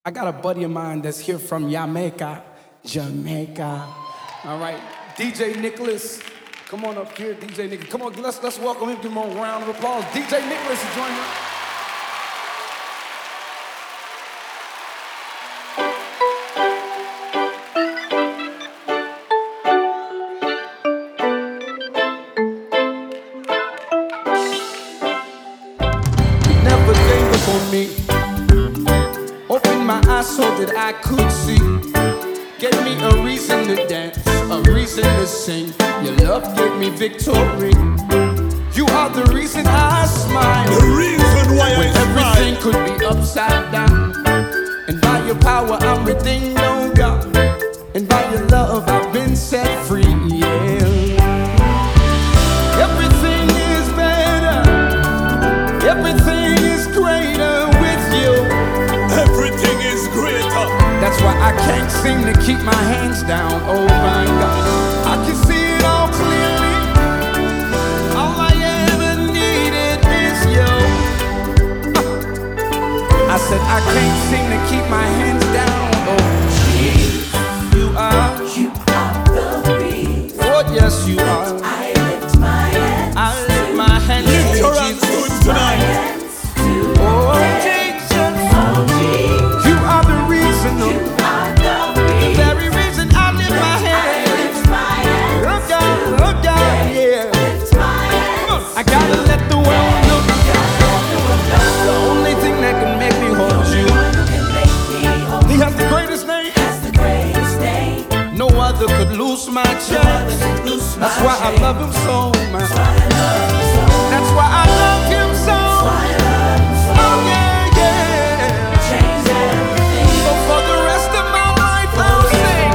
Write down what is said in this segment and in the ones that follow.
I got a buddy of mine that's here from Jamaica. All right, DJ Nicholas. Come on up here, DJ Nicholas. Come on, let's welcome him. Give him a round of applause. DJ Nicholas is joining us. Never gave up on me. Opened my eyes so that I could see. Gave me a reason to dance, a reason to sing. Your love gave me victory. You are the reason I smile. The reason why when I everything smile. could be upside down. And by your power I'm redeemed, oh God. And by your love I've been set free, yeah. Everything is better. Everything is greater with you. Everything is greater. That's why I can't seem to keep my hands down. Oh my God, I can see it all clearly. All I ever needed is you. I said I can't seem to keep my hands down. Oh, you are the reason. Oh yes, you are. I lift my hands. I lift my hands. Lift your hands to him tonight. Oh Jesus, you are the reason. The very reason I lift my hands. Oh God, yeah. I gotta let the world know. The only thing that can make me hold you. He has the greatest name. No other could lose my chance. That's why I love him so much. That's why I love him so. Oh yeah, yeah. So for the rest of my life I'll sing.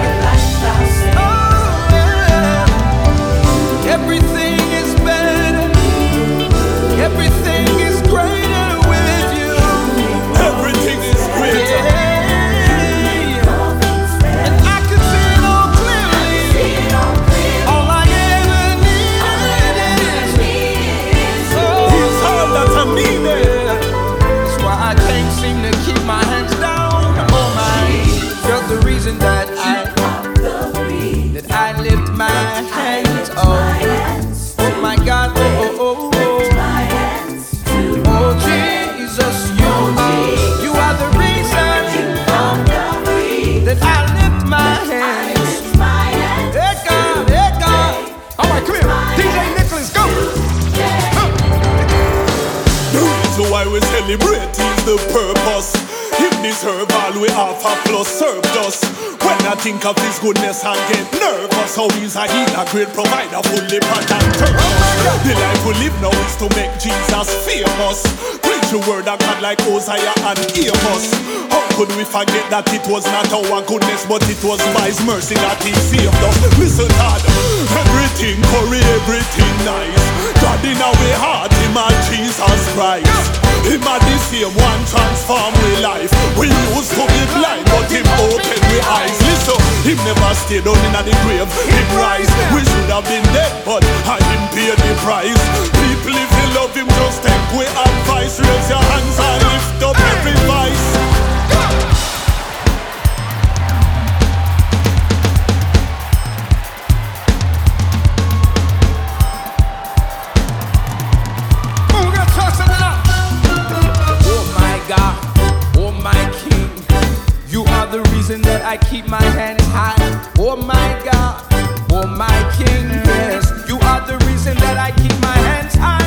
Oh yeah. Everything is better. Everything is greater with you. Everything is greater. Yeah. And I can see it all clearly. All I ever needed is He's all that I needed. that's why I can't seem to keep my hands down. Oh my, you're the reason that I lift my hands. Oh my God. Oh Jesus, you are the reason that I lift my hands. Hey God. All right, come here, DJ Nicholas, go. The reason why we celebrate is the purpose. Him deserve all we offer plus served us. When I think of his goodness I get nervous. How he's a healer, great provider, fully pattern turns. The life we live now is to make Jesus famous. Preach the word of God like Hosea and Amos. How could we forget that it was not our goodness, but it was by his mercy that he saved us? Listen God, everything curry, everything nice. God in our heart, him and Jesus Christ. Him and the same one transform we life. We used to be blind, but him open we eyes. Listen, him never stay down in the grave, him rise. We should have been dead, but him paid the price. People if you love him, just take we advice. Raise your hands and lift up every vice. That I keep my hands high. Oh my God, oh my King, yes, you are the reason that I keep my hands high.